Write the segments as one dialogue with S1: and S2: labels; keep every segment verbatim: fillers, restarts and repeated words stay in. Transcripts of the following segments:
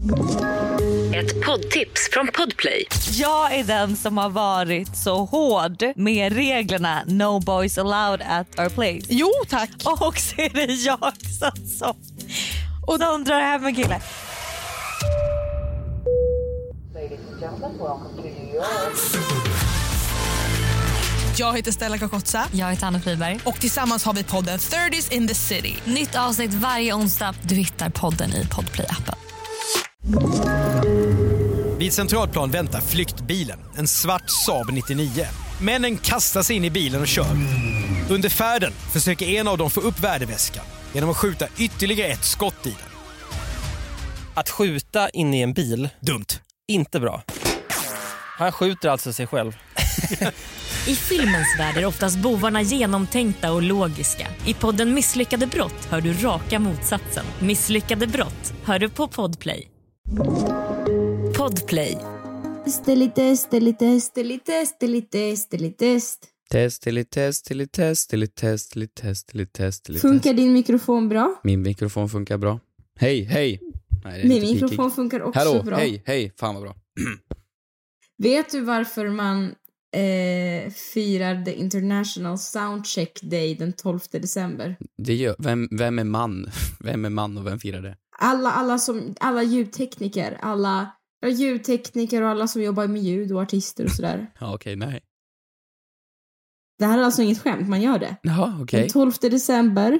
S1: Ett poddtips från Podplay.
S2: Jag är den som har varit så hård med reglerna No boys allowed at our place.
S3: Jo, tack.
S2: Och så är det jag som, som, och de drar hem en kille.
S3: Jag heter Stella Kakotsa.
S4: Jag heter Anna Friberg.
S3: Och tillsammans har vi podden thirties in the city.
S4: Nytt avsnitt varje onsdag. Du hittar podden i Podplay-appen.
S5: Vid Centralplan väntar flyktbilen, en svart Saab nittionio. Männen kastar sig in i bilen och kör. Under färden försöker en av dem få upp värdeväskan genom att skjuta ytterligare ett skott i den.
S6: Att skjuta in i en bil,
S5: dumt.
S6: Inte bra. Han skjuter alltså sig själv.
S7: I filmens värld är oftast bovarna genomtänkta och logiska. I podden Misslyckade brott hör du raka motsatsen. Misslyckade brott hör du på Podplay. Podplay.
S8: Stelitest, stelitest, stelitest, stelitest, stelitest.
S9: Test, test, test, test, test, test, test.
S8: Funkar din mikrofon bra?
S9: Min mikrofon funkar bra. Hej, hej. Nej,
S8: Min mikrofon funkar också
S9: Hallå,
S8: bra.
S9: hej, hej. Fan vad bra.
S8: Vet du varför man eh, firar The International Soundcheck Day den tolfte december?
S9: Det gör, vem, vem är man? Vem är man och vem firar det?
S8: Alla, alla, som, alla ljudtekniker, alla ja, ljudtekniker och alla som jobbar med ljud och artister och sådär.
S9: Ja, okej, okay, nej.
S8: Det här är alltså inget skämt, man gör det.
S9: Jaha, okej. Okay.
S8: Den tolfte december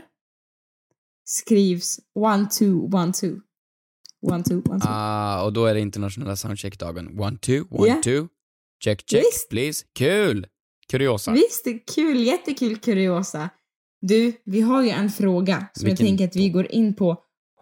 S8: skrivs one, two, one, two. One, two, one, two.
S9: Ah, och då är det internationella soundcheck-dagen. One, two, one, yeah. two. Check, check, Visst. Please. Kul! Kuriosa.
S8: Visst, det är kul. Jättekul kuriosa. Du, vi har ju en fråga som Vilken? jag tänker att vi går in på.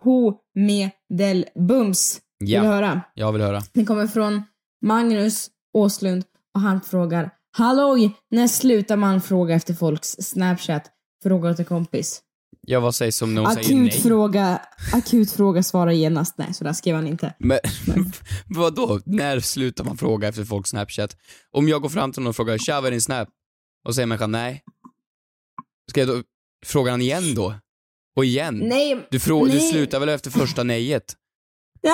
S8: Homedelbums.
S9: Ja,
S8: vill du höra?
S9: Jag vill höra.
S8: Den kommer från Magnus Åslund och han frågar: halloj, när slutar man fråga efter folks Snapchat? Fråga till kompis.
S9: Jag vad säger som någon
S8: akut
S9: säger nej.
S8: Fråga, akut fråga, svara genast. Nej, så där skrev han inte.
S9: Men, Men. vadå? När slutar man fråga efter folks Snapchat? Om jag går fram till någon och frågar, tja, vad är din Snap? Och säger människan nej. Ska jag då fråga han igen då? Och igen?
S8: Nej.
S9: Du, frå-
S8: nej.
S9: du slutar väl efter första nejet?
S8: Ja,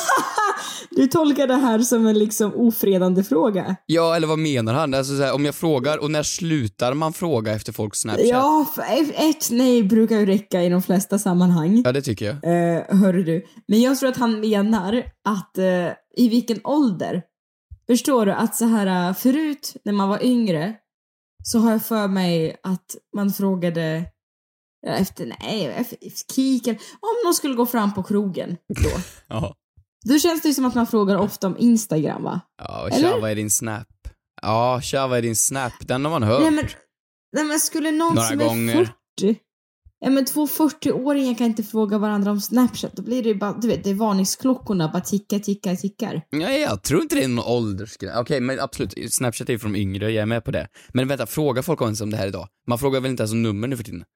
S8: du tolkar det här som en liksom ofredande fråga.
S9: Ja, eller vad menar han? Alltså, så här, om jag frågar, och när slutar man fråga efter folks Snapchat?
S8: Ja, ett nej brukar ju räcka i de flesta sammanhang.
S9: Ja, det tycker jag.
S8: Uh, hörru du. Men jag tror att han menar att uh, i vilken ålder. Förstår du att så här förut när man var yngre så har jag för mig att man frågade efter, nej, efter kiken. Om någon skulle gå fram på krogen då.
S9: Ja.
S8: Då känns det ju som att man frågar ofta om Instagram, va?
S9: Ja, tja, vad är din Snap? Ja, tja, vad är din Snap? Den har man hört.
S8: Nej, men, nej, men skulle någon
S9: Några
S8: som
S9: gånger.
S8: är fyrtio... Ja, men två fyrtio-åringar kan inte fråga varandra om Snapchat. Då blir det ju bara, du vet, det är varningsklockorna bara tickar, tickar, tickar.
S9: Nej, jag tror inte det är någon åldersgräns. Okej, okay, men absolut, Snapchat är ju från yngre, jag är med på det. Men vänta, fråga folk ens om det här idag. Man frågar väl inte ens om nummer nu för tiden?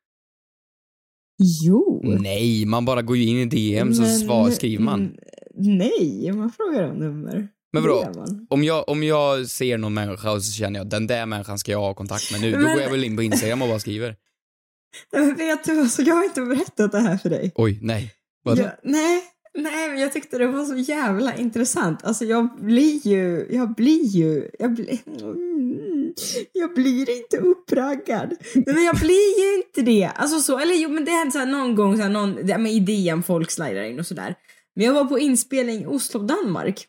S8: Jo.
S9: Nej, man bara går ju in i D M så svar, skriver man.
S8: Nej, man frågar om nummer.
S9: Men bra, om jag, om jag ser någon människa och så känner jag den där människan ska jag ha kontakt med nu, men... då går jag väl in på Instagram och bara skriver.
S8: Men vet du vad, så jag har inte berättat det här för dig.
S9: Oj, nej. Vad
S8: jag, nej, nej, men jag tyckte det var så jävla intressant. Alltså jag blir ju, jag blir ju, jag blir, mm, jag blir inte uppraggad. Men jag blir ju inte det. Alltså så, eller jo, men det hände så här någon gång så här, någon, med idén folk slidar in och sådär. Men jag var på inspelning i Oslo, Danmark.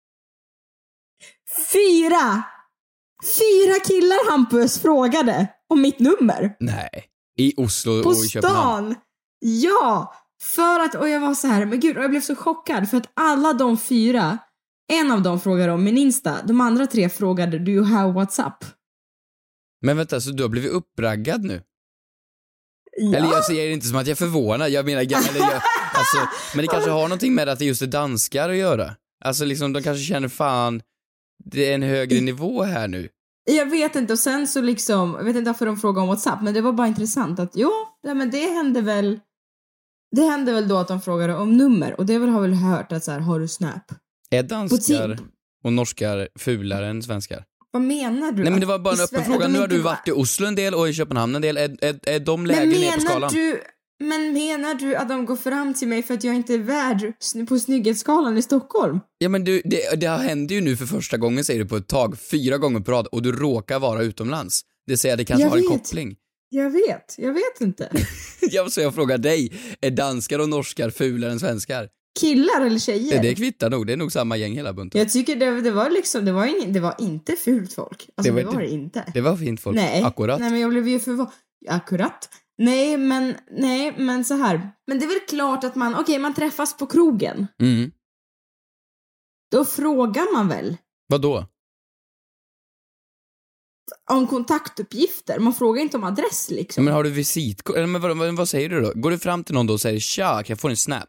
S8: Fyra! Fyra killar, Hampus, frågade om mitt nummer.
S9: Nej. I Oslo
S8: på
S9: och i Köpenhamn?
S8: Stan. Ja, för att, och jag var så här, men gud, och jag blev så chockad för att alla de fyra, en av dem frågade om min Insta, de andra tre frågade, do you have WhatsApp?
S9: Men vänta, så du har blivit uppraggad nu?
S8: Ja.
S9: Eller jag säger inte som att jag är förvånad, jag menar, eller jag, alltså, men det kanske har någonting med att det just är danskar att göra. Alltså liksom, de kanske känner fan, det är en högre nivå här nu.
S8: Jag vet inte, och sen så liksom, jag vet inte varför de frågade om WhatsApp, men det var bara intressant att, jo, ja, men det hände väl, det hände väl då att de frågade om nummer, och det väl har väl hört att så här, har du Snap?
S9: Är danskar och norskar fulare än svenskar?
S8: Vad menar du?
S9: Nej, men det var bara en öppen fråga. Nu har du
S8: var...
S9: varit i Oslo en del och i Köpenhamn en del. Är, är, är de lägen ner på skalan?
S8: Du, men menar du att de går fram till mig för att jag inte är värd på snygghetsskalan i Stockholm?
S9: Ja, men du, det, det händer ju nu för första gången, säger du på ett tag, fyra gånger på rad, och du råkar vara utomlands. Det säger att det kanske
S8: Jag
S9: har en
S8: vet.
S9: koppling.
S8: Jag vet, jag vet inte.
S9: Ja, så jag frågar dig, är danskar och norskar fulare än svenskar?
S8: Killar eller tjejer?
S9: Ja, det kvittar nog, det är nog samma gäng hela bunten.
S8: Jag tycker det, det var liksom, det var, ingen, det var inte fult folk. Alltså det var det, var det inte.
S9: Det var fint folk,
S8: nej,
S9: akkurat.
S8: Nej, men jag blev ju förvånad. Akkurat. Nej, men, nej, men så här. Men det är väl klart att man, okej, okay, man träffas på krogen.
S9: Mm.
S8: Då frågar man väl?
S9: Vad då?
S8: Om kontaktuppgifter. Man frågar inte om adress liksom.
S9: Men har du visitkort? Eller men vad, vad, vad säger du då? Går du fram till någon då och säger tja, kan jag få en snap?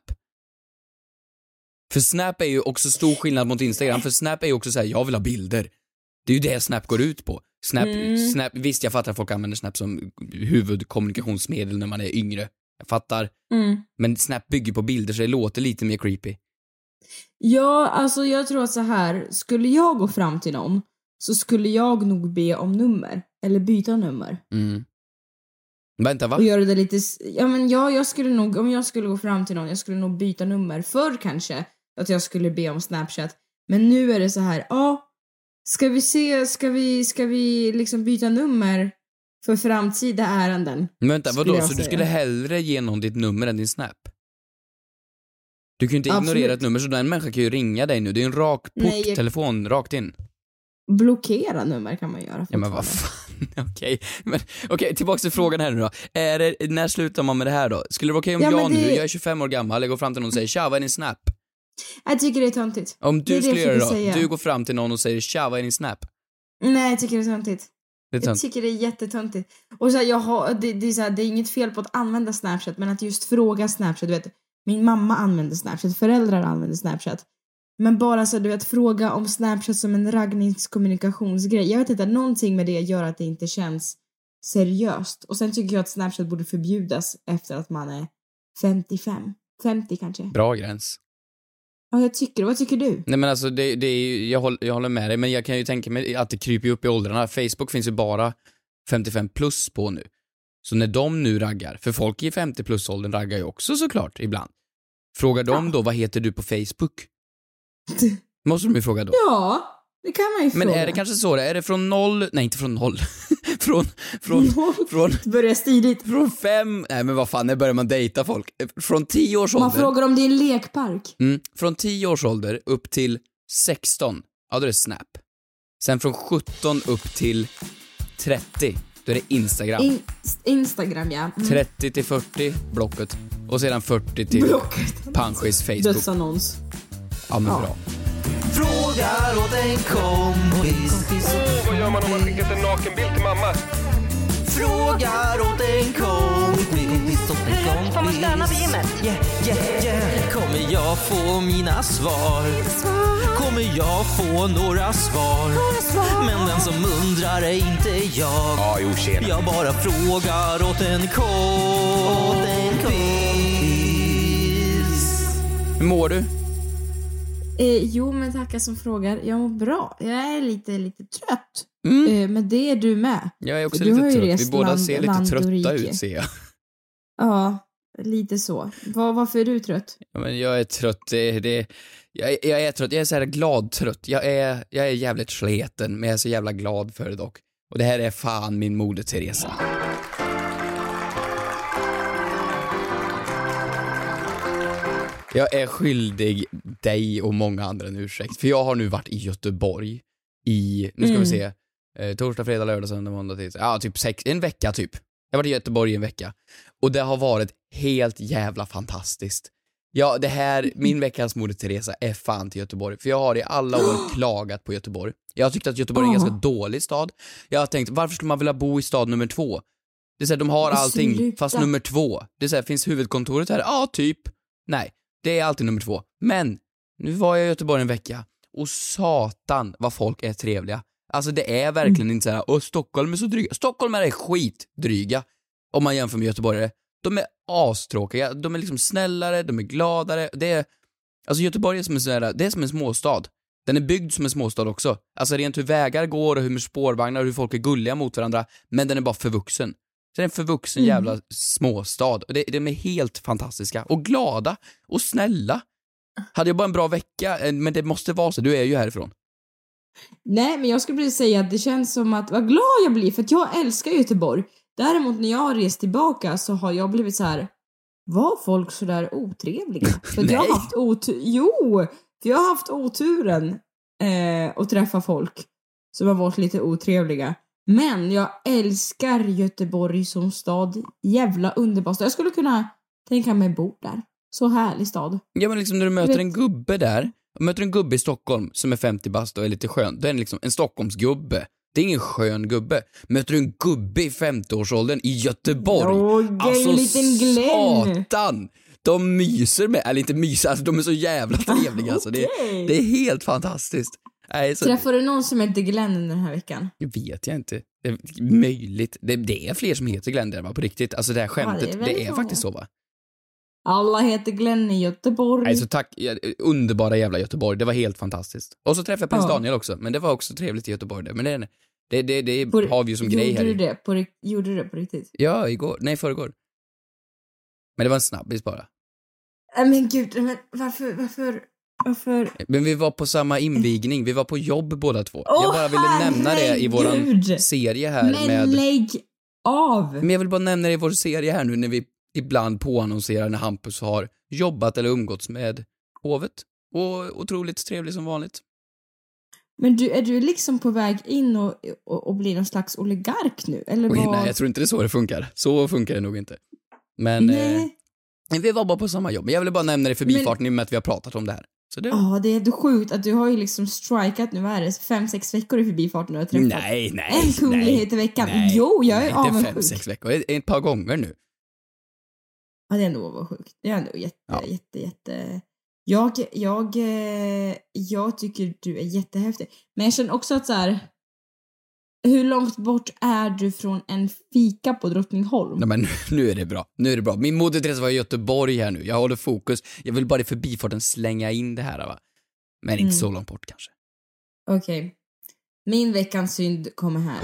S9: För Snap är ju också stor skillnad mot Instagram. För Snap är ju också så här, jag vill ha bilder. Det är ju det Snap går ut på. Snap,
S8: Mm.
S9: Snap, visst, jag fattar att folk använder Snap som huvudkommunikationsmedel när man är yngre. Jag fattar.
S8: Mm.
S9: Men Snap bygger på bilder så det låter lite mer creepy.
S8: Ja, alltså jag tror att så här, skulle jag gå fram till någon så skulle jag nog be om nummer. Eller byta nummer.
S9: Mm. Vänta, va?
S8: Och göra det lite, ja men ja, jag skulle nog, om jag skulle gå fram till någon, jag skulle nog byta nummer. Förr kanske, att jag skulle be om Snapchat. Men nu är det så här, ja, ska vi se, ska vi, ska vi liksom byta nummer för framtida ärenden?
S9: Men vänta,
S8: skulle
S9: vadå?
S8: jag
S9: Så du
S8: säga.
S9: skulle hellre ge någon ditt nummer än din Snap? Du kan ju inte
S8: Absolut.
S9: ignorera ett nummer, så den människan kan ju ringa dig nu. Det är en rak port,
S8: Nej, jag-
S9: telefon, rakt in.
S8: Blockera nummer kan man göra.
S9: Ja, men vad fan, okej. Men okej, tillbaka till frågan här nu då. Är det, när slutar man med det här då? Skulle det vara okej om
S8: Ja,
S9: jag
S8: men
S9: nu,
S8: det-
S9: jag är tjugofem år gammal, jag går fram till någon och säger tja, vad är din Snap?
S8: Jag tycker det är töntigt.
S9: Om
S8: Det
S9: du
S8: är det
S9: skulle
S8: jag
S9: göra det då,
S8: försöker säga.
S9: du går fram till någon och säger tja, vad är din Snap?
S8: Nej, jag tycker det är töntigt.
S9: Det är
S8: Jag
S9: tönt.
S8: tycker det är jättetöntigt. Och så här, jag har, det, det, är så här, det är inget fel på att använda Snapchat, men att just fråga Snapchat, du vet, min mamma använder Snapchat, föräldrar använder Snapchat. Men bara så, du vet, fråga om Snapchat som en raggningskommunikationsgrej. Jag vet inte, någonting med det gör att det inte känns seriöst. Och sen tycker jag att Snapchat borde förbjudas efter att man är femtiofem. femtio kanske.
S9: Bra gräns.
S8: Ja, jag tycker, vad tycker du?
S9: Nej, men alltså, det, det är ju, jag, håller, jag håller med dig, men jag kan ju tänka mig att det kryper upp i åldrarna. Facebook finns ju bara femtiofem plus på nu. Så när de nu raggar, för folk i femtio plus-åldern raggar ju också såklart ibland. Frågar de
S8: Ja.
S9: då, vad heter du på Facebook? Måste de ju fråga då.
S8: Ja, det kan man ju
S9: Men
S8: fråga.
S9: är det kanske så? Är det från noll? Nej, inte från noll. från, från, från,
S8: Börjar stiligt.
S9: från fem? Nej, men vad fan, när börjar man dejta folk? Från tio års
S8: Man
S9: ålder.
S8: frågar om det är en lekpark.
S9: Mm, från tio års ålder upp till sexton, ja då är det Snap. Sen från sjutton upp till trettio, då är det Instagram.
S8: In, Instagram, ja. Mm.
S9: trettio till fyrtio, Blocket. Och sedan fyrtio till
S8: Blocket.
S9: Panschis Facebook.
S8: Dödsannons.
S9: Ja, men
S8: Ja.
S9: bra.
S10: Frågar åt en kompis.
S11: Åh, vad gör man om man skickat en nakenbild till mamma?
S10: Frågar åt en kompis.
S1: Hur får man stöna på gymmet?
S10: Yeah, yeah, yeah. Kommer jag få mina svar? Kommer jag få några svar? Men den som undrar är inte jag.
S11: Ja, jo, tjena.
S10: Jag bara frågar åt en kompis.
S9: Hur mår du?
S8: Eh, jo, men tackar som frågar. Jag mår bra. Jag är lite, lite trött.
S9: Mm.
S8: Eh, men det är du med.
S9: Jag är också
S8: Du har
S9: lite
S8: ju
S9: trött. Vi
S8: rest
S9: båda
S8: land-
S9: ser lite
S8: land och
S9: trötta
S8: rike.
S9: ut, ser jag.
S8: Ja, lite så. Var, varför är du trött?
S9: Ja, men jag är trött. Det, det, jag, är- jag är trött. Jag är så här glad trött. Jag är, jag är jävligt sleten, men jag är så jävla glad för det dock. Och det här är fan min moder Teresa. Jag är skyldig dig och många andra en ursäkt. För jag har nu varit i Göteborg i, nu ska
S8: Mm.
S9: vi se, eh, torsdag, fredag, lördag, söndag, måndag, tisdag. Ja, typ sex, en vecka typ. Jag har varit i Göteborg i en vecka. Och det har varit helt jävla fantastiskt. Ja, det här, min veckans moder Teresa är fan till Göteborg. För jag har i alla år klagat på Göteborg. Jag har tyckt att Göteborg är en
S8: Åh.
S9: ganska dålig stad. Jag har tänkt, varför skulle man vilja bo i stad nummer två? Det är så här, de har allting,
S8: Sluta.
S9: fast nummer två. Det är så här, finns huvudkontoret här? Ja, typ. Nej, det är alltid nummer två. Men, nu var jag i Göteborg en vecka. Och satan vad folk är trevliga. Alltså det är verkligen
S8: Mm.
S9: inte så här, åh Stockholm är så dryga. Stockholm är skitdryga. Om man jämför med göteborgare. De är astråkiga, de är liksom snällare, de är gladare. Det är, alltså Göteborg är som en, sån här, det är som en småstad. Den är byggd som en småstad också. Alltså rent hur vägar går och hur spårvagnar och hur folk är gulliga mot varandra. Men den är bara förvuxen. Så det är en förvuxen
S8: Mm.
S9: jävla småstad. Och det, de är helt fantastiska. Och glada. Och snälla. Hade jag bara en bra vecka, men det måste vara så. Du är ju härifrån.
S8: Nej, men jag skulle precis säga att det känns som att, vad glad jag blir, för att jag älskar Göteborg. Däremot när jag har rest tillbaka så har jag blivit så här: var folk så där otrevliga? För att jag har haft otur, jo, för jag har haft oturen eh, att träffa folk som har varit lite otrevliga. Men jag älskar Göteborg som stad. Jävla underbar stad. Jag skulle kunna tänka mig bo där. Så härlig stad.
S9: Ja, men liksom när du möter en gubbe där, möter en gubbe i Stockholm som är femtio bast och är lite skön, då är det liksom en Stockholmsgubbe. Det är ingen skön gubbe. Möter du en gubbe i femtio-årsåldern i Göteborg?
S8: Åh,
S9: alltså
S8: liten Glenn.
S9: satan! De myser med, eller inte myser, alltså de är så jävla trevliga. Alltså. Det,
S8: Okej.
S9: det är helt fantastiskt. Nej, så,
S8: Träffar du någon som heter Glenn den här veckan?
S9: jag vet jag inte. Det är möjligt. Det, det är fler som heter Glenn där, va, på riktigt. Alltså det här skämtet,
S8: Ja, det är
S9: det
S8: väldigt
S9: är
S8: många.
S9: faktiskt så, va?
S8: Alla heter Glenn i Göteborg.
S9: Nej, så tack. Ja, underbara jävla Göteborg. Det var helt fantastiskt. Och så träffade jag prins
S8: Ja.
S9: Daniel också. Men det var också trevligt i Göteborg. Där. Men det, det, det, det
S8: På-
S9: har vi ju som grej här.
S8: Gjorde
S9: i-
S8: du det på, ri- gjorde du det på riktigt?
S9: Ja, igår. Nej, förrgår. Men det var en snabbis bara.
S8: Nej men gud, men varför, varför, varför?
S9: Men vi var på samma invigning. Vi var på jobb båda två.
S8: Åh,
S9: jag bara ville nämna det i våran
S8: herregud.
S9: serie här
S8: Men
S9: med...
S8: lägg av!
S9: Men jag vill bara nämna det i vår serie här nu när vi ibland påannonserar när Hampus har jobbat eller umgåtts med hovet. Och otroligt trevlig som vanligt.
S8: Men du, är du liksom på väg in och, och, och blir någon slags oligark nu? Eller
S9: Oj,
S8: vad?
S9: nej, jag tror inte det är så det funkar. Så funkar det nog inte. Men eh, vi var bara på samma jobb. Men jag ville bara nämna det i förbifarten i och med att vi har pratat om det här. Så det...
S8: Ja, det är ändå sjukt att du har ju liksom strikat, nu vad är det, fem, sex veckor i förbifarten och har träffat
S9: Nej, nej,
S8: en kunglighet i veckan.
S9: nej,
S8: Jo, jag är
S9: nej, inte
S8: avundsjuk.
S9: fem, sex veckor. Ett, ett par gånger nu.
S8: Ja, det är ändå avundsjukt. Det är ändå jätte,
S9: Ja.
S8: jätte, jätte... Jag, jag, eh, jag tycker du är jättehäftig. Men jag känner också att så här, hur långt bort är du från en fika på Drottningholm?
S9: Nej, men nu, nu är det bra. Nu är det bra. Min moder Teresa var i Göteborg här nu. Jag håller fokus. Jag vill bara i förbifarten slänga in det här, va? Men inte
S8: Mm.
S9: så långt bort kanske.
S8: Okej. Min veckans synd kommer här.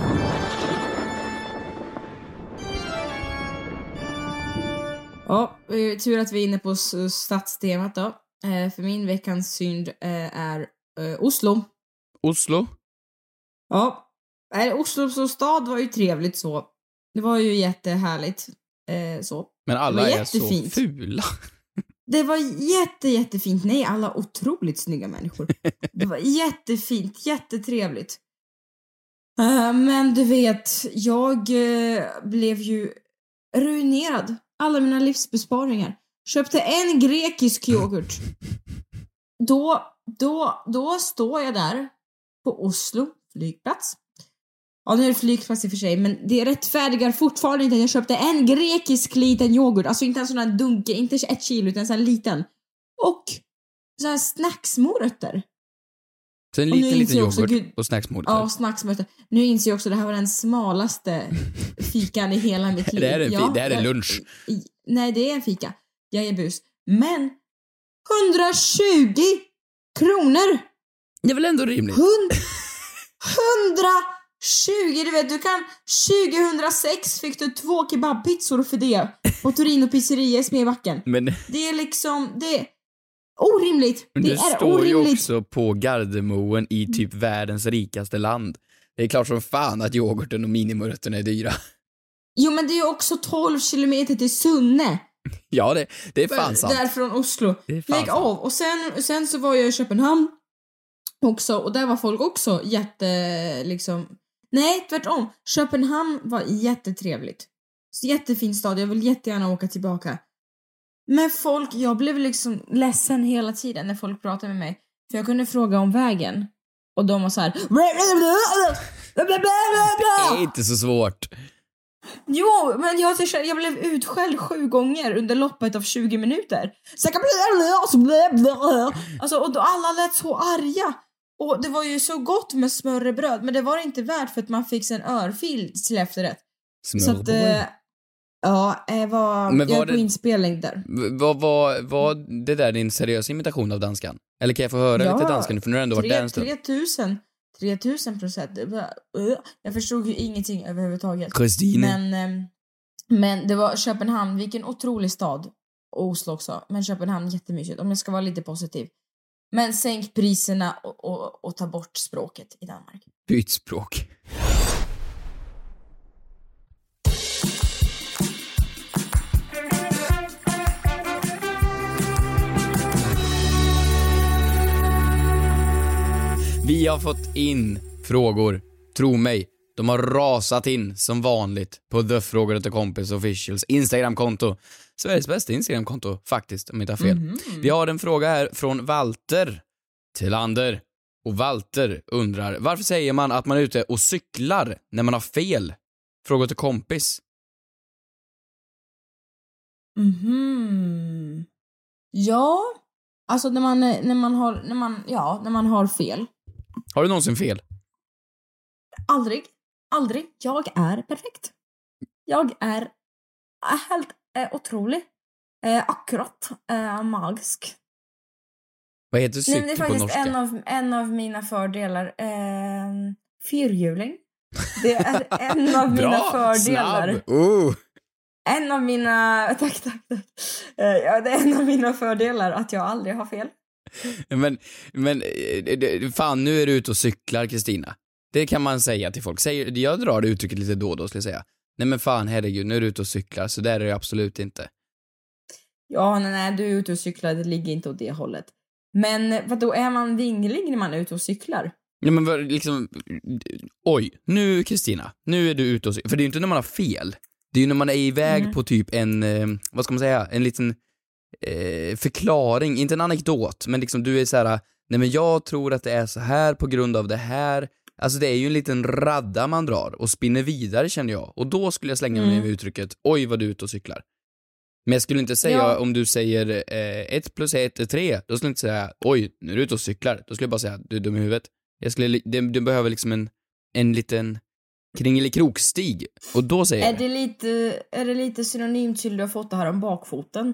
S8: Ja, eh, tur att vi är inne på s- stadstemat då. Eh, för min veckans synd eh, är eh, Oslo.
S9: Oslo?
S8: Ja, eh, Oslo som stad var ju trevligt så. Det var ju jättehärligt eh, så.
S9: Men alla
S8: Det var
S9: är så
S8: jättefint.
S9: fula.
S8: Det var jätte, jättefint. Nej, alla otroligt snygga människor. Det var jättefint, jättetrevligt. Eh, men du vet, jag eh, blev ju ruinerad. Alla mina livsbesparingar. Köpte en grekisk yoghurt. Då, då, då står jag där på Oslo flygplats. Ja, nu är det flygplats i och för sig, men det rättfärdigar fortfarande inte att jag köpte en grekisk liten yoghurt. Alltså inte en sån här dunke, inte ett kilo, utan en sån här liten. Och så här snacksmorötter.
S9: Så en
S8: Och nu
S9: liten, liten
S8: inser jag också,
S9: yoghurt
S8: gud-
S9: och snacksmord.
S8: Ja, snacksmorötter. Nu inser jag också att det här var den smalaste fikan i hela mitt liv.
S9: Det här är en fi-
S8: Ja,
S9: det här är
S8: jag-
S9: lunch.
S8: i- Nej, det är en fika. Jag är bus. Men hundratjugo kronor!
S9: Det är väl ändå rimligt?
S8: Hund- hundratjugo, du vet, du kan tjugohundrasex fick du två kebabpizzor för det på Torino pizzeria i Smedbacken.
S9: Men
S8: Det är liksom, det är orimligt.
S9: Men
S8: Det
S9: du
S8: är
S9: står ju
S8: orimligt.
S9: också på Gardermoen i typ världens rikaste land. Det är klart som fan att yoghurten och minimorötterna är dyra.
S8: Jo, men det är ju också tolv kilometer till Sunne.
S9: Ja, det, det är fan sant.
S8: Där från Oslo.
S9: Det är fan
S8: Lägg
S9: sant.
S8: av. Och sen, sen så var jag i Köpenhamn också, och där var folk också jätte, liksom... Nej, tvärtom. Köpenhamn var jättetrevligt. Så jättefin stad, jag vill jättegärna åka tillbaka. Men folk, jag blev liksom ledsen hela tiden när folk pratade med mig. För jag kunde fråga om vägen. Och de var så här...
S9: Det är inte så svårt.
S8: Jo, men jag, jag blev utskälld sju gånger under loppet av tjugo minuter. Så jag kan alltså, och då alla lät så arga. Och det var ju så gott med smörrebröd, men det var inte värt för att man fick en örfil till efterrätt. Så att, eh, ja, jag var,
S9: Men var
S8: jag är på
S9: det-
S8: inspelning där.
S9: V- Vad var, var det där din seriösa imitation av danskan? Eller kan jag få höra
S8: Ja,
S9: lite danskan nu, för nu har du ändå varit där en stund.
S8: tre tusen tre tusen procent. Det var, uh, jag förstod ju ingenting överhuvudtaget.
S9: Christine.
S8: Men, ehm, Men det var Köpenhamn, vilken otrolig stad. Och Oslo också. Men Köpenhamn jättemysigt, om jag ska vara lite positiv. Men sänk priserna och, och, och ta bort språket i Danmark.
S9: Byt språk. Vi har fått in frågor, tro mig. De har rasat in som vanligt på The Frågor till Kompis Officials Instagramkonto. Sveriges bästa Instagramkonto, faktiskt, om jag inte har fel. Mm-hmm. Vi har en fråga här från Walter Tillander. Och Walter undrar, varför säger man att man är ute och cyklar när man har fel? Fråga till kompis.
S8: Mhm. Ja, alltså när man när man har när man ja, när man har fel.
S9: Har du någonsin fel?
S8: Aldrig. Aldrig. Jag är perfekt. Jag är helt eh, otrolig. Eh, akkurat eh, magisk.
S9: Vad heter cykel på norska?
S8: Det är faktiskt en av, en av mina fördelar. Eh, fyrhjuling. Det är en av mina
S9: Bra,
S8: fördelar.
S9: Uh.
S8: En av mina... Tack, tack, tack. Eh, ja, det är en av mina fördelar att jag aldrig har fel.
S9: Men, men fan, nu är du ute och cyklar, Kristina. Det kan man säga till folk. Säger, jag drar det uttrycket lite då och då, skulle jag säga. Nej men fan, herregud, nu är du ute och cyklar. Så där är det absolut inte.
S8: Ja, nej, nej, du är ute och cyklar. Det ligger inte åt det hållet. Men vad då är man vinglig när man är ute och cyklar?
S9: Ja, men liksom... Oj, nu Kristina, nu är du ute och cyklar. För det är ju inte när man har fel. Det är ju när man är iväg mm. på typ en... Eh, vad ska man säga? En liten eh, förklaring. Inte en anekdot, men liksom du är så här... Nej men jag tror att det är så här på grund av det här. Alltså det är ju en liten radda man drar och spinner vidare, känner jag. Och då skulle jag slänga mig mm. med uttrycket, oj vad du är ute och cyklar. Men jag skulle inte säga, ja. om du säger eh, ett plus ett är tre, då skulle jag inte säga, oj, nu är du ute och cyklar. Då skulle jag bara säga, du är dum i huvudet. Jag skulle, du, du behöver liksom en, en liten kringelikroksstig. Och då säger
S8: är
S9: jag
S8: det. Lite, är det lite synonymt till du har fått det här om bakfoten?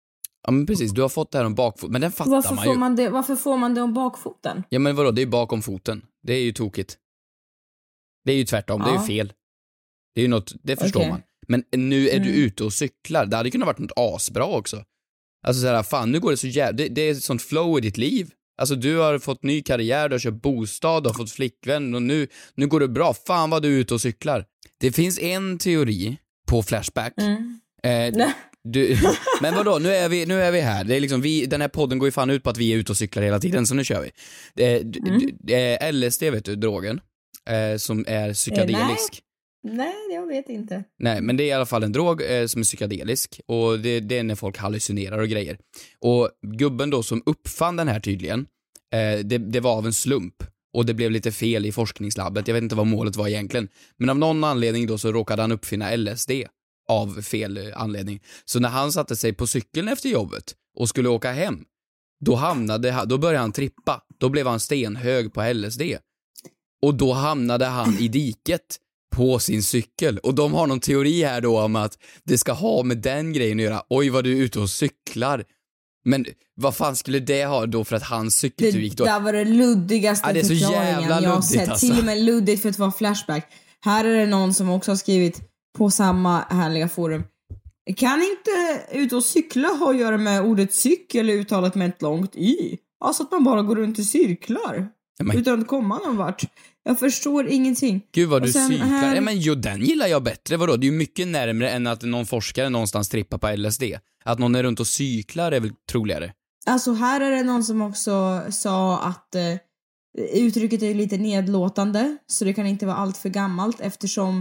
S9: Ja men precis, du har fått det här om bakfoten. Men den fattar
S8: varför
S9: man
S8: får
S9: ju.
S8: Man det, varför får man det om bakfoten?
S9: Ja men vadå, det är bakom foten. Det är ju tokigt. Det är ju tvärtom, ja. Det är ju fel. Det är ju något, det förstår okay. man. Men nu är mm. du ute och cyklar. Det hade kunnat varit något asbra också. Alltså såhär, fan nu går det så jävla... Det, det är ett sånt flow i ditt liv. Alltså du har fått ny karriär, du har köpt bostad, du har fått flickvän och nu, nu går det bra. Fan vad du är ute och cyklar. Det finns en teori på Flashback. Mm. Eh, du, men vadå, nu är vi, nu är vi här. Det är liksom vi, den här podden går ju fan ut på att vi är ute och cyklar hela tiden, så nu kör vi. Eh, mm. d- L S D, vet du, drogen. Eh, som är psykedelisk.
S8: Nej. Nej, jag vet inte.
S9: Nej, men det är i alla fall en drog eh, som är psykedelisk. Och det, det är när folk hallucinerar och grejer. Och gubben då som uppfann den här tydligen, eh, det, det var av en slump. Och det blev lite fel i forskningslabbet. Jag vet inte vad målet var egentligen. Men av någon anledning då så råkade han uppfinna L S D. Av fel anledning. Så när han satte sig på cykeln efter jobbet och skulle åka hem, då hamnade, då började han trippa. Då blev han stenhög på L S D. Och då hamnade han i diket på sin cykel. Och de har någon teori här då om att det ska ha med den grejen att göra. Oj vad du är ute och cyklar. Men vad fan skulle det ha då för att hans cykeltrafik då...
S8: Det där var det luddigaste
S9: ja, det är så
S8: förklaringen
S9: jävla
S8: jag har
S9: luddigt,
S8: sett.
S9: alltså.
S8: Till och med luddigt för att vara Flashback. Här är det någon som också har skrivit på samma härliga forum. Kan inte ut och cykla ha att göra med ordet cykel uttalat med ett långt y? Alltså att man bara går runt i cirklar. Men... utan att komma någon vart. Jag förstår ingenting.
S9: Gud vad du cyklar.
S8: Här...
S9: Ja, men jo, den gillar jag bättre. Vadå? Det är ju mycket närmare än att någon forskare någonstans trippar på L S D. Att någon är runt och cyklar är väl troligare.
S8: Alltså här är det någon som också sa att eh, uttrycket är lite nedlåtande. Så det kan inte vara allt för gammalt eftersom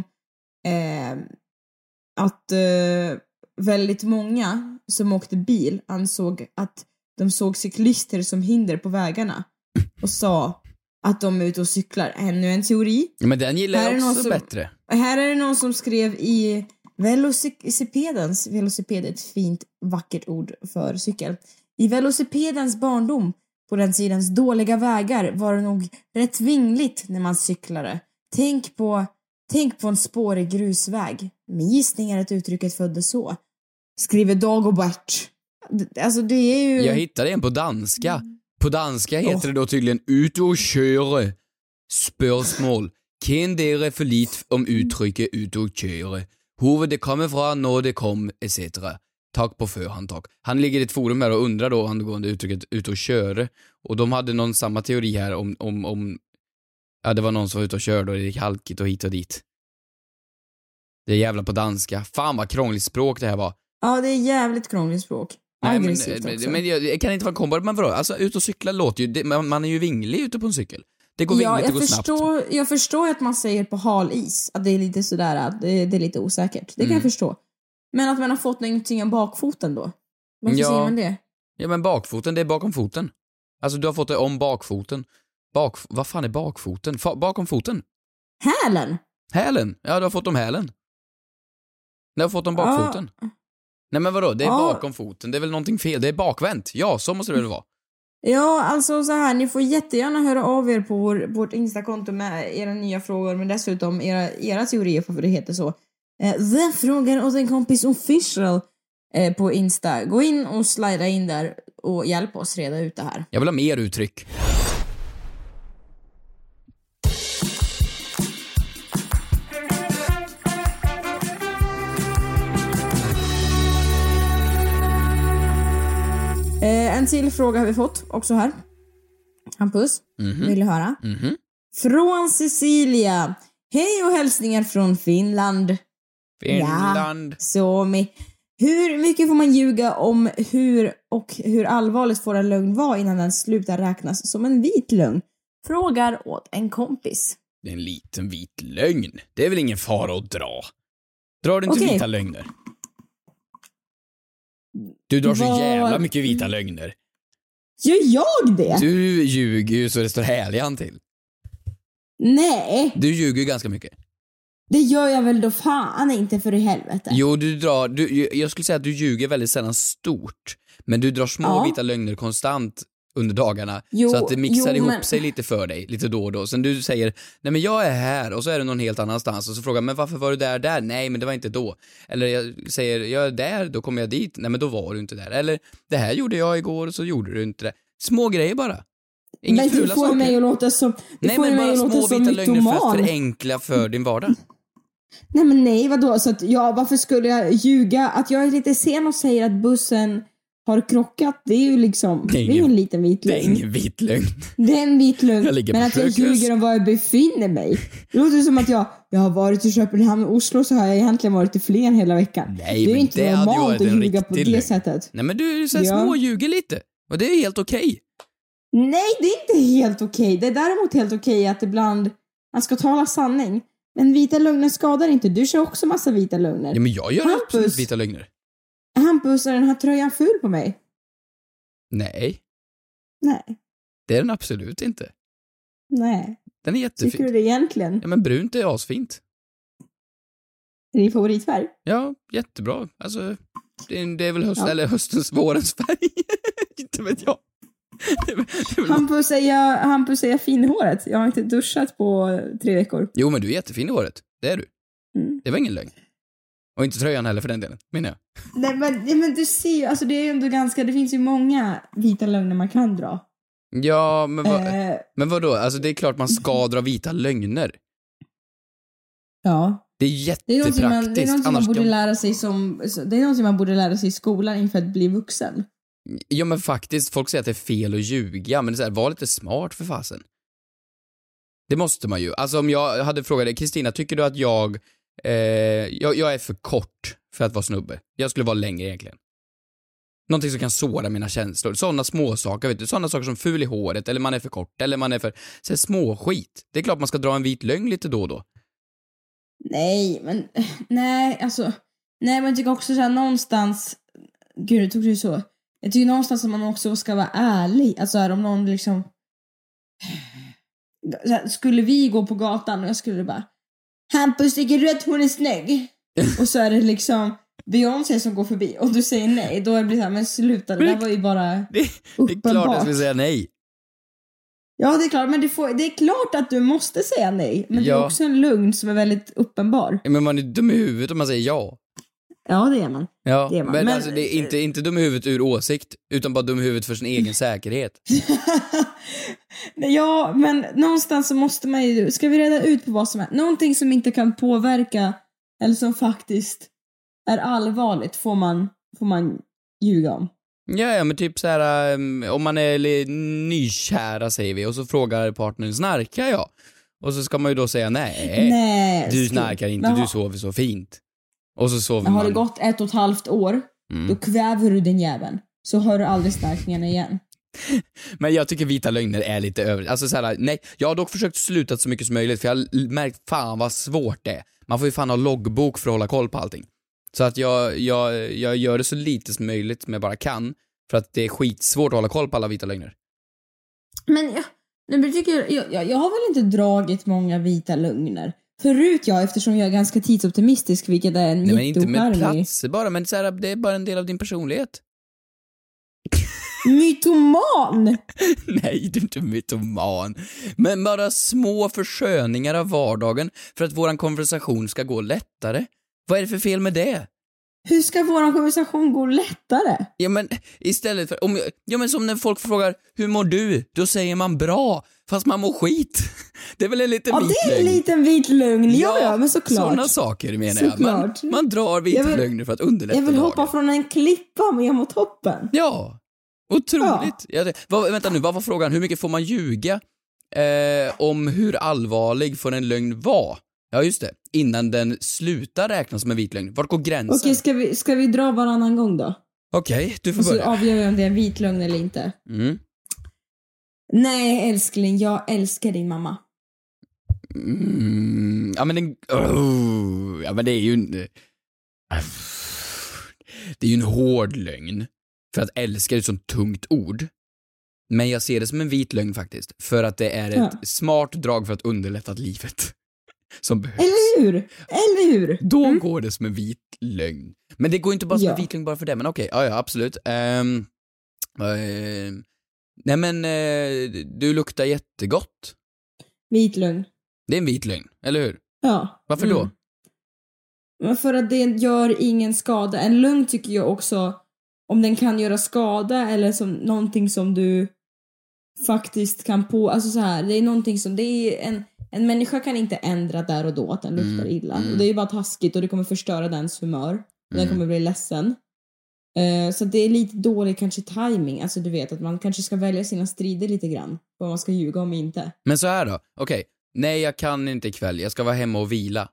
S8: eh, att eh, väldigt många som åkte bil ansåg att de såg cyklister som hinder på vägarna och sa att de är ute och cyklar. Ännu en teori.
S9: Men den gillar jag också
S8: som,
S9: bättre.
S8: Här är det någon som skrev i velocipedens, velociped är ett fint, vackert ord för cykel. I velocipedens barndom på den tidens dåliga vägar var det nog rätt vingligt när man cyklade. Tänk på, tänk på en spårig grusväg. Min gissning är att uttrycket föddes så. Skriver Dagobert. Alltså det är ju...
S9: Jag hittade en på danska. På danska heter oh. det då tydligen ut och köra. Spörsmål. Kan det för lite om uttrycket ut och köra? hur det kommer ifrån, när det kom, et cetera. Tack på förhand, tack. Han ligger i ett forum här och undrar då angående uttrycket ut och köra. Och de hade någon samma teori här om, om, om ja, det var någon som var ute och körde och det gick halkigt och hit och dit. Det är jävla på danska. Fan vad krångligt språk det här var.
S8: Ja, det är jävligt krångligt språk.
S9: Nej,
S8: Aggressivt
S9: men,
S8: också.
S9: men jag, jag kan inte vara kombo, men vadå? Alltså ut och cykla låter ju, det, man, man är ju vinglig ute på en cykel. Det går
S8: Ja,
S9: vingligt,
S8: jag
S9: det går
S8: förstår,
S9: snabbt.
S8: jag förstår att man säger på hal is att det är lite sådär, att det, det är lite osäkert. Det kan
S9: Mm.
S8: jag förstå. Men att man har fått någonting om bakfoten då? Varför
S9: Ja.
S8: säger man det?
S9: Ja, men bakfoten, det är bakom foten. Alltså du har fått det om bakfoten. Bak, vad fan är bakfoten? Fa, bakom foten?
S8: Hälen?
S9: Hälen? Ja, du har fått om hälen. Du har fått om bakfoten.
S8: Ja.
S9: Nej men vadå, det är
S8: Ja.
S9: bakom foten. Det är väl någonting fel. Det är bakvänt. Ja, så måste det väl vara.
S8: Ja, alltså så här, ni får jättegärna höra av er på vår, vårt Instakonto med era nya frågor, men dessutom era, era teorier på vad det heter så. Eh, The frågar åt en kompis official eh, på Insta. Gå in och slida in där och hjälp oss reda ut det här.
S9: Jag vill ha mer uttryck.
S8: Eh, en till fråga har vi fått också här. Hampus,
S9: Mhm.
S8: vill du höra?
S9: Mhm.
S8: Från Cecilia. Hej och hälsningar från Finland.
S9: Finland.
S8: Ja, Suomi. Hur mycket får man ljuga om hur och hur allvarligt får en lögn vara innan den slutar räknas som en vit lögn? Frågar åt en kompis.
S9: Det är en liten vit lögn. Det är väl ingen fara att dra. Drar du inte
S8: Okej.
S9: vita lögner? Du drar så
S8: Vad-
S9: jävla mycket vita lögner.
S8: Gör jag det?
S9: Du ljuger ju så det står härligan till.
S8: Nej,
S9: Du ljuger ju ganska mycket.
S8: det gör jag väl då fan inte, för i helvete.
S9: Jo, du drar, du, jag skulle säga att du ljuger väldigt sällan stort. Men du drar små
S8: Ja.
S9: vita lögner konstant under dagarna.
S8: Jo,
S9: så att det mixar
S8: jo,
S9: ihop
S8: men-
S9: sig lite för dig, lite då och då. Sen du säger, nej men jag är här, och så är du någon helt annanstans. Och så frågar men varför var du där, där? Nej, men det var inte då. Eller jag säger, jag är där, då kommer jag dit. Nej, men då var du inte där. Eller, det här gjorde jag igår, och så gjorde du inte det. Små grejer bara. Inga
S8: Men du
S9: fula
S8: får
S9: saker.
S8: mig att låta som du
S9: Nej,
S8: får
S9: men
S8: mig
S9: bara
S8: att låta
S9: små
S8: som
S9: vita lögner för att
S8: mytoman.
S9: förenkla för din vardag.
S8: Nej men nej, vadå? Så att, ja, varför skulle jag ljuga? Att jag är lite sen och säger att bussen har krockat, det är ju liksom, det är,
S9: ingen-
S8: en liten vit
S9: Det är
S8: lögn.
S9: ingen vit lögn.
S8: Det är en vit lögn.
S9: Jag ligger
S8: Men
S9: på
S8: att jag
S9: sjukhus.
S8: ljuger om var jag befinner mig. Det låter som att jag, jag har varit i Köpenhamn och Oslo, så har jag egentligen varit i Flen hela veckan.
S9: Nej,
S8: det är
S9: men
S8: inte
S9: det hade ju
S8: normalt
S9: varit
S8: att
S9: en
S8: ljuga på
S9: riktig
S8: det
S9: lögn.
S8: sättet.
S9: Nej, men du är så här
S8: Ja.
S9: små ljuger lite. Och det är helt okej.
S8: Nej, det är inte helt okej. Det är däremot helt okej att ibland man ska tala sanning. Men vita lögner skadar inte. Du kör också massa vita lögner.
S9: Ja, men jag gör
S8: Hampus.
S9: absolut vita lögner.
S8: Hampus, är den här tröjan ful på mig?
S9: Nej,
S8: Nej.
S9: det är den absolut inte.
S8: Nej.
S9: Den är
S8: Tycker du
S9: jättefin.
S8: det egentligen?
S9: Ja, men brunt är asfint.
S8: Är det din favoritfärg?
S9: Ja, jättebra. Alltså, det är, det är väl höst,
S8: Ja.
S9: eller höstens, vårens färg. Inte vet jag. Det är, väl- det är väl...
S8: Hampus, är jag, Hampus, är jag fin i håret? Jag har inte duschat på tre veckor.
S9: Jo, men du är jättefin i håret. Det är du.
S8: Mm.
S9: Det var ingen lögn. Och inte tröjan heller för den delen, menar jag.
S8: Nej, men, ja, men du ser ju, alltså det är ju ändå ganska, det finns ju många vita lögner man kan dra.
S9: Ja, men, vad,
S8: Eh,
S9: men vadå? Alltså, det är klart man ska dra vita lögner.
S8: ja.
S9: Det är
S8: Det är någonting man, det är
S9: jättepraktiskt.
S8: någonting man
S9: Annars
S8: borde
S9: kan...
S8: lära sig som, det är någonting man borde lära sig i skolan inför att bli vuxen.
S9: Ja, men faktiskt, folk säger att det är fel att ljuga, men det är så här, var lite smart för fasen. Det måste man ju. Alltså om jag hade frågat dig, Kristina, tycker du att jag, eh, jag, jag är för kort för att vara snubbe? Jag skulle vara längre egentligen. Någonting som kan såra mina känslor. Sådana små saker, vet du. Sådana saker som ful i håret, eller man är för kort, eller man är för så här, små skit. Det är klart man ska dra en vit lögn lite då och då.
S8: Nej, men nej, alltså nej, men jag tycker också så här någonstans, gud, det tog du så. Jag tycker någonstans att man också ska vara ärlig. Alltså här, om någon liksom så här, skulle vi gå på gatan och jag skulle bara Hampus, tycker du att hon är snygg? Och så är det liksom Beyoncé som går förbi och du säger nej, då är det så här, men sluta, det där var ju bara
S9: Det, det är
S8: uppenbart.
S9: klart jag skulle säga nej.
S8: Ja, det är klart, men det, får, det är klart att du måste säga nej. Men det
S9: Ja.
S8: är också en lugn som är väldigt uppenbar.
S9: Men man är dum i huvudet om man säger ja.
S8: Ja, det är man.
S9: Ja,
S8: Det är man.
S9: men,
S8: Men-
S9: alltså det är inte, inte dum i huvudet ur åsikt, utan bara dum i huvudet för sin egen säkerhet.
S8: Ja, men någonstans så måste man ju, ska vi reda ut på vad som är någonting som inte kan påverka eller som faktiskt är allvarligt får man, får man ljuga om.
S9: Ja, ja, men typ så här um, om man är li- nykära säger vi och så frågar partnern, snarkar jag? Och så ska man ju då säga nej,
S8: nej
S9: du snarkar inte,
S8: ha,
S9: du sover så fint. Och så sover
S8: men
S9: man.
S8: Har det gått ett och ett halvt år, mm. då kväver du den jäveln. Så hör du aldrig snarkningarna igen.
S9: Men jag tycker vita lögner är lite över. Alltså så här, nej, jag har dock försökt sluta så mycket som möjligt för jag har märkt fan vad svårt det är. Man får ju fan ha loggbok för att hålla koll på allting. Så att jag, jag, jag gör det så lite som möjligt som jag bara kan. För att det är skitsvårt att hålla koll på alla vita lögner.
S8: Men jag, jag, tycker, jag, jag, jag har väl inte dragit många vita lögner. Förut jag, eftersom jag är ganska tidsoptimistisk, vilket är en
S9: nej, men inte med
S8: platser
S9: platser bara, men så här, det är bara en del av din personlighet.
S8: Mytoman!
S9: Nej, du är inte mytoman. Men bara små försköningar av vardagen för att våran konversation ska gå lättare. Vad är det för fel med det?
S8: Hur ska våran konversation gå lättare?
S9: Ja, men istället för... Om, ja, men som när folk frågar, hur mår du? Då säger man bra, fast man mår skit. Det är väl en liten
S8: ja,
S9: vit lögn?
S8: Ja, det är en liten vit lögn. Ja, ja, men såklart.
S9: Sådana saker menar jag. Man, man drar vita vill, lögner för att underlätta
S8: Jag vill
S9: dagen.
S8: hoppa från en klippa ner mot toppen.
S9: Ja, otroligt. Ja. Ja, vad, vänta nu, vad var frågan? Hur mycket får man ljuga eh, om hur allvarlig får en lögn vara? Ja, just det. Innan den slutar räknas som en vit lögn. Vart går gränsen?
S8: Okej, ska vi, ska vi dra varannan gång då?
S9: Okej, du får
S8: och så
S9: börja.
S8: Så avgör vi om det är en vit lögn eller inte.
S9: Mm.
S8: Nej, älskling, jag älskar din mamma.
S9: Mm, ja, men den... Oh, ja, men det är ju en... Det är ju en hård lögn. För att älska är ett sånt tungt ord. Men jag ser det som en vit lögn faktiskt. För att det är ett ja. smart drag för att underlätta livet. Som behövs.
S8: Eller hur? Eller hur?
S9: Då mm. går det som en vit lögn. Men det går inte bara som ja. en vit lögn bara för det. Men okej, okay. ja, ja, absolut. Um, uh, nej men, uh, du luktar jättegott.
S8: Vit lögn.
S9: Det är en vit lögn, eller hur?
S8: Ja.
S9: Varför
S8: mm.
S9: då?
S8: Men för att det gör ingen skada. En lögn tycker jag också, om den kan göra skada eller som någonting som du faktiskt kan på, alltså så här, det är någonting som, det är en, en människa kan inte ändra där och då att den luktar mm. illa. Mm. Och det är ju bara taskigt och det kommer förstöra dens humör. Och mm. den kommer bli ledsen. Uh, så det är lite dålig kanske timing. Alltså du vet att man kanske ska välja sina strider lite grann. Vad man ska ljuga om inte.
S9: Men så här då, okej. Okay. Nej, jag kan inte ikväll. Jag ska vara hemma och vila.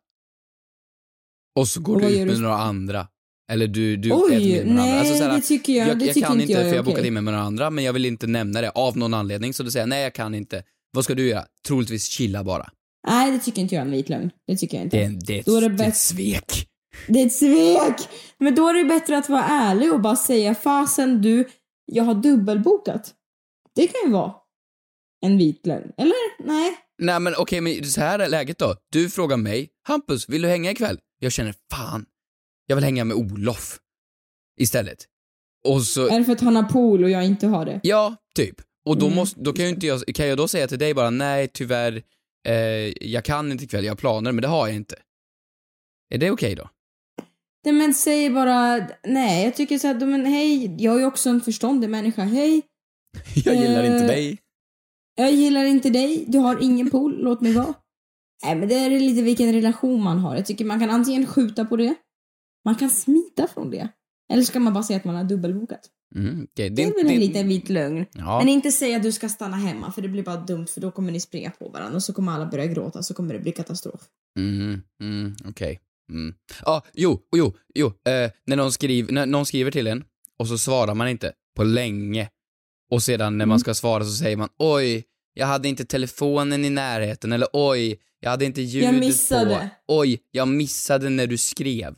S9: Och så går och du ut med du? några andra. Eller du, du
S8: Oj,
S9: äter med några
S8: nej,
S9: andra. Alltså, såhär,
S8: det tycker jag.
S9: Jag,
S8: det
S9: jag
S8: tycker
S9: kan
S8: inte
S9: inte
S8: jag,
S9: för jag
S8: okay.
S9: bokade in med några andra. Men jag vill inte nämna det av någon anledning. Så då säger jag, nej jag kan inte. Vad ska du göra? Troligtvis chilla bara.
S8: Nej, det tycker inte jag är en vit lögn. Det tycker jag inte.
S9: Det är, det är,
S8: då är det,
S9: det är ett svek.
S8: Det är ett svek! Men då är det bättre att vara ärlig och bara säga, fasen du, jag har dubbelbokat. Det kan ju vara en vit lögn. Eller? Nej.
S9: Nej men okej, okay, men så här är läget då. Du frågar mig, Hampus, vill du hänga ikväll? Jag känner, fan, jag vill hänga med Olof istället. Och så...
S8: Är det för att han har pool och jag inte har det?
S9: Ja, typ. Och då,
S8: mm.
S9: måste, då kan, ju inte jag, kan jag då säga till dig bara, nej tyvärr, eh, jag kan inte ikväll, jag har planer, men det har jag inte. Är det okej okay då?
S8: Nej men säg bara, nej jag tycker så här, men hej, jag är ju också en förståndig människa, hej.
S9: Jag gillar
S8: uh,
S9: inte dig.
S8: Jag gillar inte dig, du har ingen pool, låt mig vara. Nej men det är lite vilken relation man har. Jag tycker man kan antingen skjuta på det, man kan smita från det. Eller ska man bara säga att man har dubbelbokat.
S9: Mm, okay.
S8: Det är väl en liten vit lögn.
S9: Ja.
S8: Men inte säga att du ska stanna hemma, för det blir bara dumt, för då kommer ni springa på varandra och så kommer alla börja gråta, så kommer det bli katastrof.
S9: Mm, mm, okej. Okay. Mm. Ah, jo, jo, jo. Eh, när, någon skriver, när någon skriver till en och så svarar man inte på länge. Och sedan när man ska svara så säger man, oj, jag hade inte telefonen i närheten. Eller oj, jag hade inte ljudet
S8: jag missade.
S9: på. Oj, jag missade när du skrev.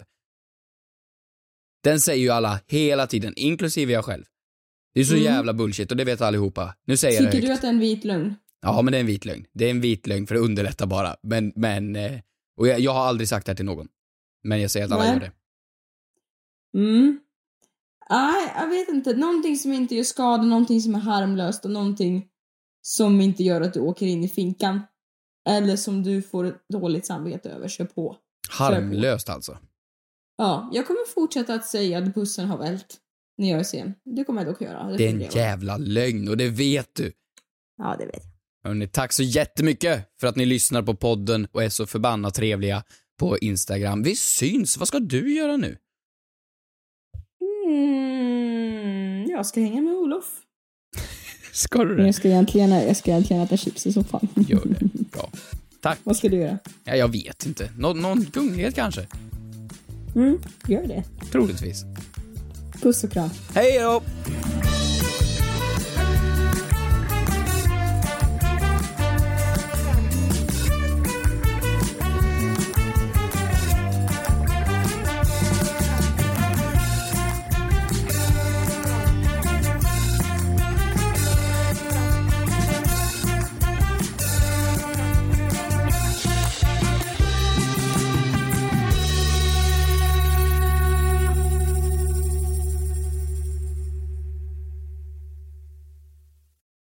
S9: Den säger ju alla hela tiden, inklusive jag själv. Det är så mm. jävla bullshit och det vet allihopa. Nu säger
S8: Tycker
S9: jag det
S8: du
S9: högt.
S8: att det är en vit lögn?
S9: Ja, men det är en vit lögn. Det är en vit lögn för att underlätta bara. Men, men eh, och jag, jag har aldrig sagt det här till någon. Men jag säger att alla
S8: Nej.
S9: gör det.
S8: Mm. Nej, jag vet inte. Någonting som inte gör skada, någonting som är harmlöst och någonting som inte gör att du åker in i finkan. Eller som du får ett dåligt samvete över, kör på.
S9: Harmlöst alltså?
S8: Ja, jag kommer fortsätta att säga att bussen har vält när jag är sen. Det kommer jag dock göra.
S9: Det, det är en jävla lögn och det vet du.
S8: Ja, det vet jag.
S9: Hörrni, tack så jättemycket för att ni lyssnar på podden och är så förbannat trevliga. på Instagram. Vi syns. Vad ska du göra nu?
S8: Mm, jag ska hänga med Olof.
S9: Ska du det?
S8: Men jag ska egentligen, jag ska egentligen äta chips i soffan.
S9: Gör det. Bra. Tack.
S8: Vad ska du göra?
S9: Ja, jag vet inte. Nå- någon gunglighet kanske?
S8: Mm, gör det.
S9: Troligtvis.
S8: Puss och kram.
S9: Hej då!